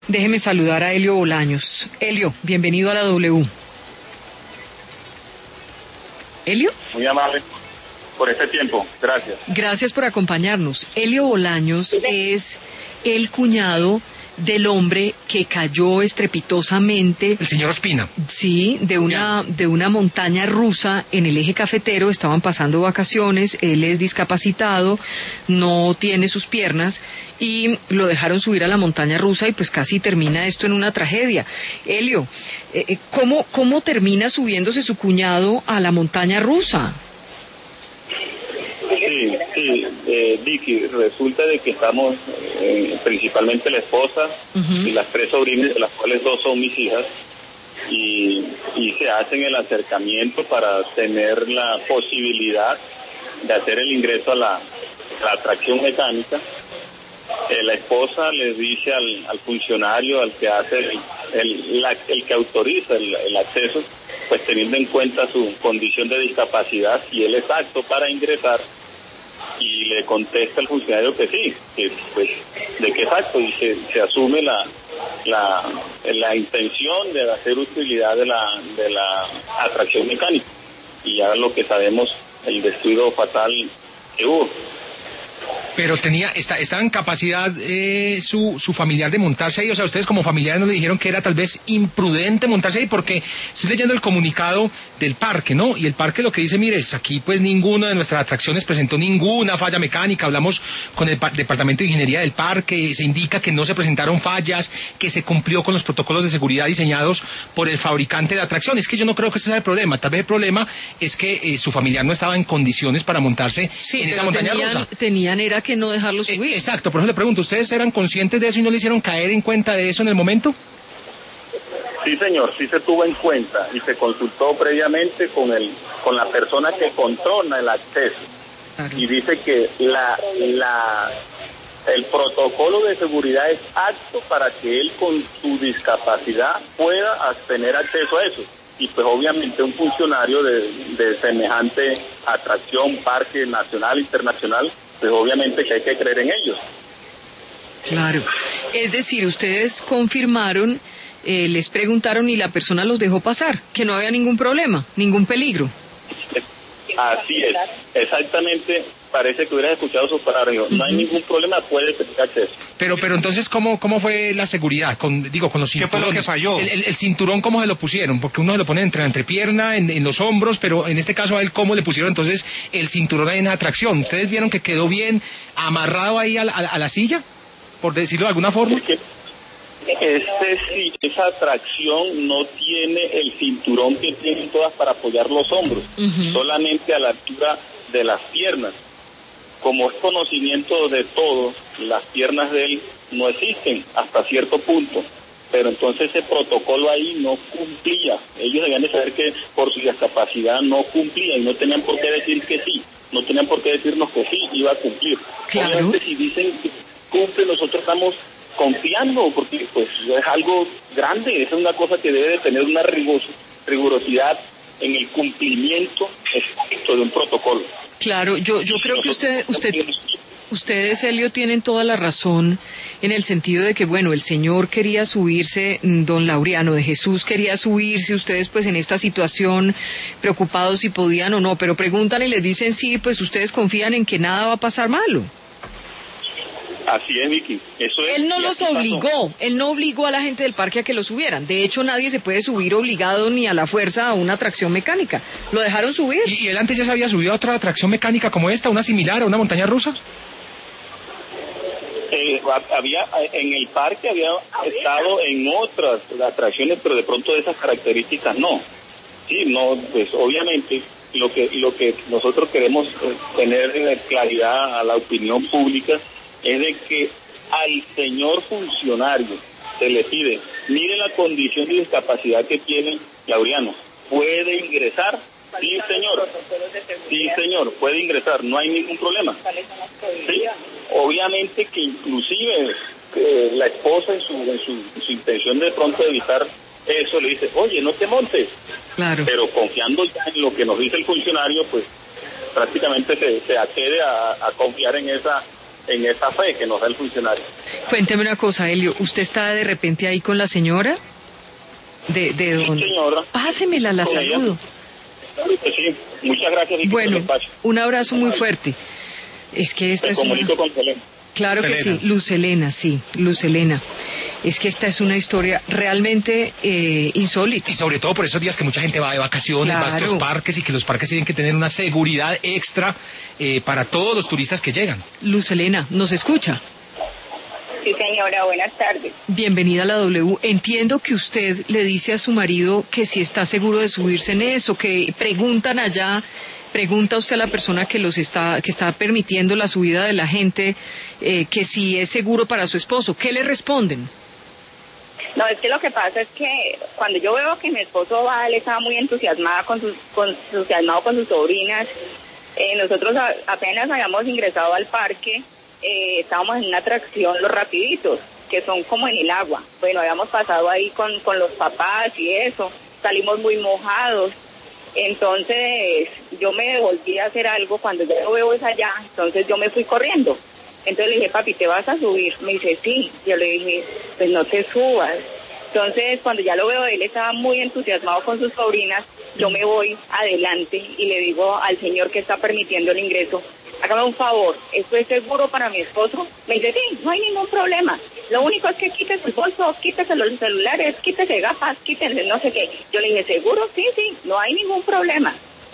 Déjeme saludar a Elio Bolaños. Elio, bienvenido a la W. ¿Elio? Muy amable por este tiempo, gracias. Gracias por acompañarnos. Elio Bolaños es el cuñado del hombre que cayó estrepitosamente. El señor Ospina. Sí, de una montaña rusa en el eje cafetero. Estaban pasando vacaciones, él es discapacitado, no tiene sus piernas y lo dejaron subir a la montaña rusa y pues casi termina esto en una tragedia. Elio, ¿cómo termina subiéndose su cuñado a la montaña rusa? Sí, Vicky, resulta de que estamos, principalmente la esposa y las 3 sobrinas, de las cuales 2 son mis hijas, y se hacen el acercamiento para tener la posibilidad de hacer el ingreso a la atracción mecánica. La esposa les dice al funcionario, al que hace el que autoriza el acceso, pues teniendo en cuenta su condición de discapacidad, si él es apto para ingresar, y le contesta el funcionario que sí, que pues de que es apto, y se asume la intención de hacer utilidad de la atracción mecánica, y ya lo que sabemos, el descuido fatal que hubo. Pero estaba en capacidad su familiar de montarse ahí. O sea, ustedes como familiares no le dijeron que era tal vez imprudente montarse ahí, porque estoy leyendo el comunicado del parque, ¿no? Y el parque lo que dice, mire, aquí pues ninguna de nuestras atracciones presentó ninguna falla mecánica. Hablamos con el departamento de ingeniería del parque, se indica que no se presentaron fallas, que se cumplió con los protocolos de seguridad diseñados por el fabricante de atracción. Es que yo no creo que ese sea el problema. Tal vez el problema es que su familiar no estaba en condiciones para montarse en esa montaña rusa. Era que no dejarlo subir. Exacto, por eso le pregunto, ¿ustedes eran conscientes de eso y no le hicieron caer en cuenta de eso en el momento? Sí, señor, sí se tuvo en cuenta y se consultó previamente con la persona que controla el acceso. Claro. Y dice que el protocolo de seguridad es apto para que él con su discapacidad pueda tener acceso a eso. Y pues obviamente un funcionario de semejante atracción, parque nacional, internacional, pues obviamente que hay que creer en ellos. Claro. Es decir, ustedes confirmaron, les preguntaron y la persona los dejó pasar, que no había ningún problema, ningún peligro. Así es, exactamente. Parece que hubieras escuchado sus palabras. No hay ningún problema, puede tener acceso. Pero entonces, ¿cómo fue la seguridad? Con los cinturones. ¿Qué fue lo que falló? El cinturón, ¿cómo se lo pusieron? Porque uno se lo pone entre la entrepierna, en los hombros, pero en este caso a él, ¿cómo le pusieron entonces el cinturón ahí en la atracción? ¿Ustedes vieron que quedó bien amarrado ahí a la silla? Por decirlo de alguna forma. Esa atracción no tiene el cinturón que tienen todas para apoyar los hombros, solamente a la altura de las piernas. Como es conocimiento de todos, las piernas de él no existen hasta cierto punto, pero entonces ese protocolo ahí no cumplía. Ellos debían de saber que por su discapacidad no cumplía y no tenían por qué decir que sí, no tenían por qué decirnos que sí iba a cumplir. Claro. Obviamente si dicen que cumple, nosotros estamos confiando, porque pues es algo grande, es una cosa que debe de tener una rigurosidad en el cumplimiento estricto de un protocolo. Claro, yo creo que ustedes, Elio, tienen toda la razón en el sentido de que, bueno, el Señor quería subirse, don Laureano de Jesús quería subirse, ustedes pues en esta situación preocupados si podían o no, pero preguntan y les dicen sí, pues ustedes confían en que nada va a pasar malo. Así es, Vicky. Eso es. Él no los obligó, él no obligó a la gente del parque a que lo subieran. De hecho, nadie se puede subir obligado ni a la fuerza a una atracción mecánica. Lo dejaron subir. ¿Y él antes ya se había subido a otra atracción mecánica como esta, una similar, a una montaña rusa? En el parque había estado en otras atracciones, pero de pronto de esas características no. Sí, no, pues obviamente lo que nosotros queremos tener claridad a la opinión pública es de que al señor funcionario se le pide, mire la condición de discapacidad que tiene Laureano, ¿puede ingresar? Sí, señor, puede ingresar, no hay ningún problema. Sí, obviamente que inclusive la esposa en su intención de pronto de evitar eso le dice, oye, no te montes. Claro. Pero confiando ya en lo que nos dice el funcionario, pues prácticamente se accede a confiar en en esa fe que nos da el funcionario. Cuénteme una cosa, Helio, ¿usted está de repente ahí con la señora? ¿De dónde? Sí, señora. Pásemela, la saludo. Sí, muchas gracias, Vicky, bueno, por el espacio. Un abrazo muy fuerte. Es que esta Me es comunico con Selena. Claro que sí, Luz Helena, sí, Luz Helena. Es que esta es una historia realmente insólita. Y sobre todo por esos días que mucha gente va de vacaciones, va a estos parques y que los parques tienen que tener una seguridad extra para todos los turistas que llegan. Luz Helena, ¿nos escucha? Sí, señora, buenas tardes. Bienvenida a la W. Entiendo que usted le dice a su marido que si está seguro de subirse en eso, que preguntan allá, pregunta usted a la persona que está permitiendo la subida de la gente, que si es seguro para su esposo. ¿Qué le responden? No, es que lo que pasa es que cuando yo veo que mi esposo va, él estaba muy entusiasmado con sus sobrinas. Nosotros apenas habíamos ingresado al parque. Estábamos en una atracción, los rapiditos, que son como en el agua. Bueno, habíamos pasado ahí con los papás y eso, salimos muy mojados. Entonces yo me devolví a hacer algo, cuando ya lo veo es allá, entonces yo me fui corriendo. Entonces le dije, papi, ¿te vas a subir? Me dice, sí. Yo le dije, pues no te subas. Entonces cuando ya lo veo, él estaba muy entusiasmado con sus sobrinas, yo me voy adelante y le digo al señor que está permitiendo el ingreso, hágame un favor, ¿esto es seguro para mi esposo? Me dice, sí, no hay ningún problema. Lo único es que quítese el bolso, quítese los celulares, quítese gafas, quítese no sé qué. Yo le dije, ¿seguro? Sí, no hay ningún problema.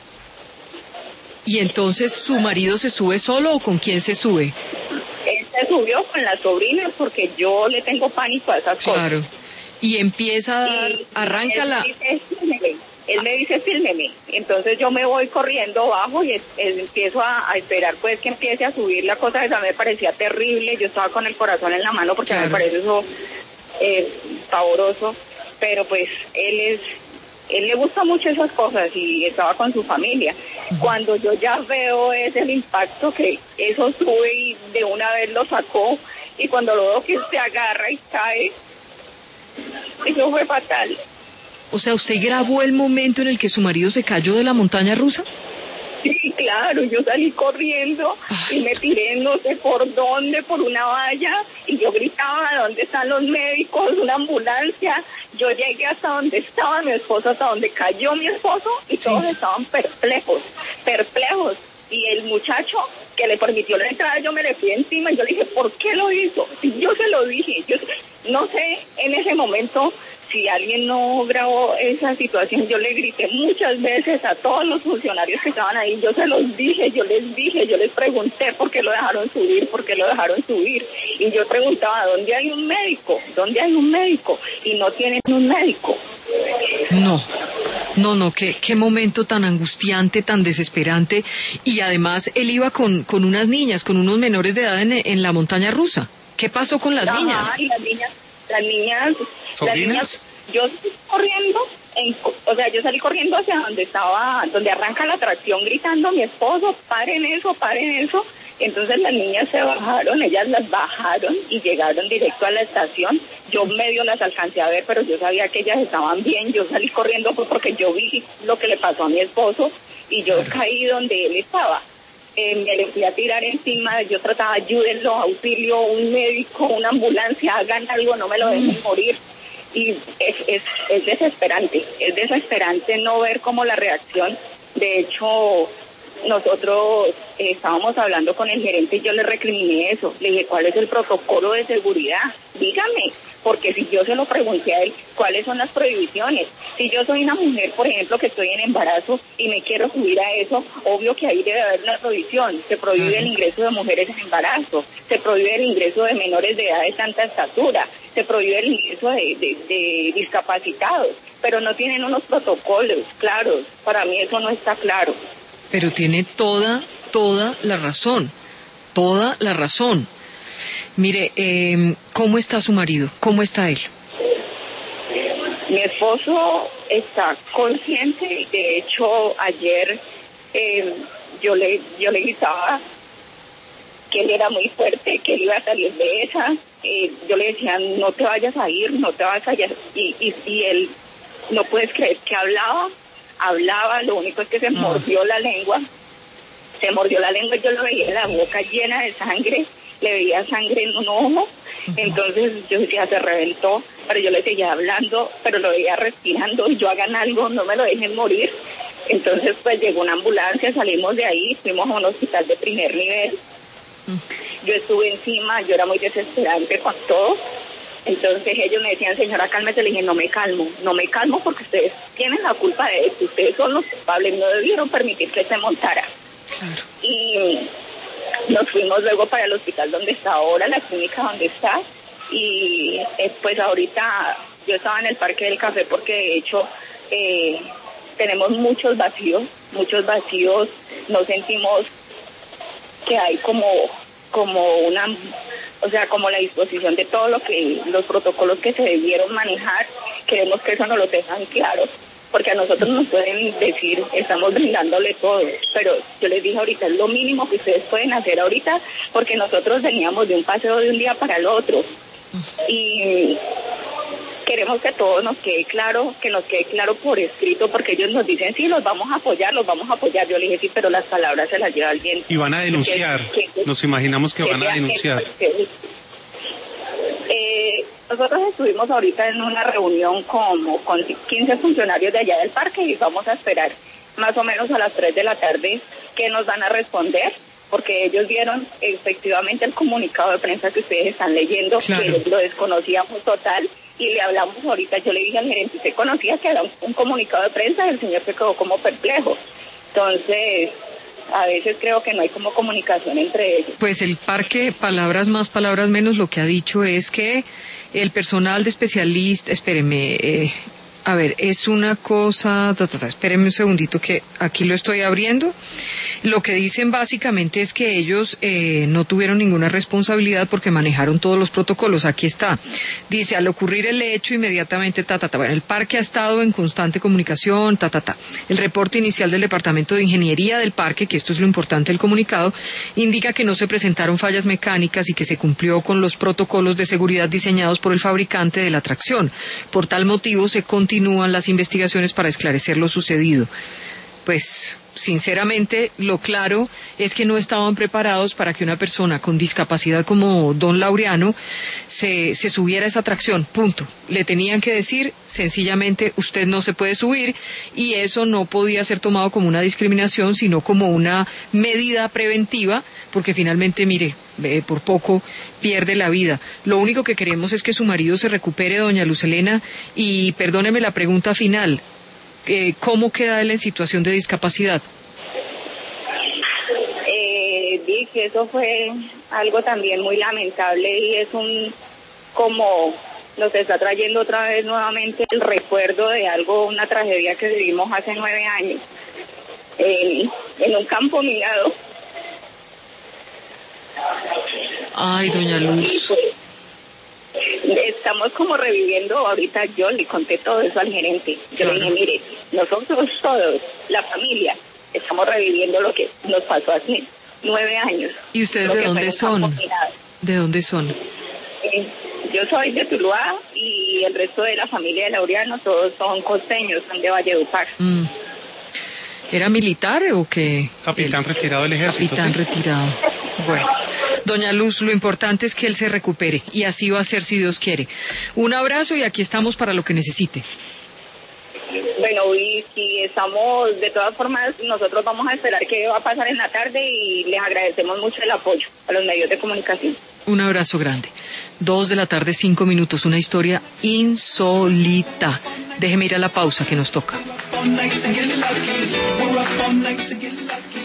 ¿Y entonces su marido se sube solo o con quién se sube? Él se subió con las sobrinas porque yo le tengo pánico a esas cosas. Claro. Y empieza a dar, arranca la... Él me dice, fírmeme. Entonces yo me voy corriendo bajo y empiezo a esperar pues que empiece a subir la cosa. Esa me parecía terrible. Yo estaba con el corazón en la mano porque me parece eso pavoroso. Pero pues él le gusta mucho esas cosas y estaba con su familia. Cuando yo ya veo es el impacto que eso sube y de una vez lo sacó. Y cuando lo veo que se agarra y cae, eso fue fatal. O sea, ¿usted grabó el momento en el que su marido se cayó de la montaña rusa? Sí, claro, yo salí corriendo y me tiré no sé por dónde, por una valla, y yo gritaba, ¿dónde están los médicos? Una ambulancia. Yo llegué hasta donde estaba mi esposo, hasta donde cayó mi esposo, y todos estaban perplejos. Y el muchacho que le permitió la entrada, yo me le fui encima y yo le dije, ¿por qué lo hizo? Y yo se lo dije. Yo no sé en ese momento si alguien no grabó esa situación. Yo le grité muchas veces a todos los funcionarios que estaban ahí. Yo se los dije, yo les pregunté por qué lo dejaron subir. Y yo preguntaba, ¿dónde hay un médico? Y no tienen un médico. No, qué momento tan angustiante, tan desesperante. Y además él iba con unas niñas, con unos menores de edad en la montaña rusa. ¿Qué pasó con las niñas? Y las niñas, ¿sobrinas? Yo salí corriendo hacia donde arranca la atracción, gritando, mi esposo, paren eso. Entonces las niñas se bajaron, ellas las bajaron y llegaron directo a la estación. Yo medio las alcancé a ver, pero yo sabía que ellas estaban bien. Yo salí corriendo porque yo vi lo que le pasó a mi esposo y yo caí donde él estaba. Me le fui a tirar encima, yo trataba, ayúdenlo, auxilio, un médico, una ambulancia, hagan algo, no me lo dejen morir. Y es desesperante no ver cómo la reacción. De hecho, nosotros estábamos hablando con el gerente y yo le recriminé eso. Le dije, ¿cuál es el protocolo de seguridad? Dígame, porque si yo se lo pregunté a él, ¿cuáles son las prohibiciones? Si yo soy una mujer, por ejemplo, que estoy en embarazo y me quiero subir a eso, obvio que ahí debe haber una prohibición. Se prohíbe el ingreso de mujeres en embarazo, se prohíbe el ingreso de menores de edad de tanta estatura, se prohíbe el ingreso de discapacitados, pero no tienen unos protocolos claros. Para mí eso no está claro. Pero tiene toda la razón. Mire, ¿cómo está su marido? ¿Cómo está él? Mi esposo está consciente. De hecho, ayer yo le gritaba que él era muy fuerte, que él iba a salir de esa. Yo le decía, no te vayas a ir. Y él, no puedes creer que hablaba, lo único es que se mordió la lengua, yo lo veía la boca llena de sangre le veía sangre en un ojo, entonces yo decía, se reventó, pero yo le seguía hablando, pero lo veía respirando, y yo, hagan algo, no me lo dejen morir. Entonces pues llegó una ambulancia, salimos de ahí, fuimos a un hospital de primer nivel. Yo estuve encima, yo era muy desesperante con todo. Entonces ellos me decían, señora, cálmese. Le dije, no me calmo porque ustedes tienen la culpa de esto, ustedes son los culpables, no debieron permitir que se montara. Claro. Y nos fuimos luego para el hospital donde está ahora, la clínica donde está, y pues ahorita yo estaba en el Parque del Café porque de hecho tenemos muchos vacíos, no sentimos que hay como una, o sea, como la disposición de todo lo que, los protocolos que se debieron manejar. Queremos que eso nos lo tengan claro, porque a nosotros nos pueden decir, estamos brindándole todo, pero yo les dije ahorita, es lo mínimo que ustedes pueden hacer ahorita, porque nosotros veníamos de un paseo de un día para el otro, y queremos que todo nos quede claro, por escrito, porque ellos nos dicen, sí, los vamos a apoyar. Yo le dije, sí, pero las palabras se las lleva alguien. Y van a denunciar, nos imaginamos que van a denunciar. Nosotros estuvimos ahorita en una reunión con 15 funcionarios de allá del parque y vamos a esperar más o menos a las 3 de la tarde que nos van a responder, porque ellos vieron efectivamente el comunicado de prensa que ustedes están leyendo, claro, que lo desconocíamos total, y le hablamos ahorita, yo le dije al gerente, ¿usted conocía que era un comunicado de prensa? El señor se quedó como perplejo. Entonces, a veces creo que no hay como comunicación entre ellos. Pues el parque, palabras más, palabras menos, lo que ha dicho es que el personal de especialista, a ver, es una cosa, espérenme un segundito que aquí lo estoy abriendo. Lo que dicen básicamente es que ellos no tuvieron ninguna responsabilidad porque manejaron todos los protocolos. Aquí está. Dice, al ocurrir el hecho, inmediatamente, Bueno, el parque ha estado en constante comunicación, El reporte inicial del Departamento de Ingeniería del parque, que esto es lo importante del comunicado, indica que no se presentaron fallas mecánicas y que se cumplió con los protocolos de seguridad diseñados por el fabricante de la atracción. Por tal motivo, se continúan las investigaciones para esclarecer lo sucedido. Pues, sinceramente, lo claro es que no estaban preparados para que una persona con discapacidad como don Laureano se subiera a esa atracción, punto. Le tenían que decir, sencillamente, usted no se puede subir, y eso no podía ser tomado como una discriminación, sino como una medida preventiva, porque finalmente, mire, por poco pierde la vida. Lo único que queremos es que su marido se recupere, doña Luz Helena, y perdóneme la pregunta final, ¿cómo queda él en situación de discapacidad? Que eso fue algo también muy lamentable, y es como nos está trayendo otra vez nuevamente el recuerdo de una tragedia que vivimos hace 9 años en un campo minado. Ay, doña Luz. Estamos como reviviendo, ahorita yo le conté todo eso al gerente. Yo le dije, mire, nosotros todos, la familia, estamos reviviendo lo que nos pasó hace 9 años. ¿Y ustedes de dónde son? ¿De dónde son? Yo soy de Tuluá y el resto de la familia de Laureano todos son costeños, son de Valledupar. ¿Era militar o qué? Capitán retirado del ejército. Capitán retirado. Bueno, doña Luz, lo importante es que él se recupere, y así va a ser si Dios quiere. Un abrazo, y aquí estamos para lo que necesite. Bueno, y si estamos, de todas formas, nosotros vamos a esperar qué va a pasar en la tarde, y les agradecemos mucho el apoyo a los medios de comunicación. Un abrazo grande. 2:05 p.m, una historia insólita. Déjeme ir a la pausa que nos toca.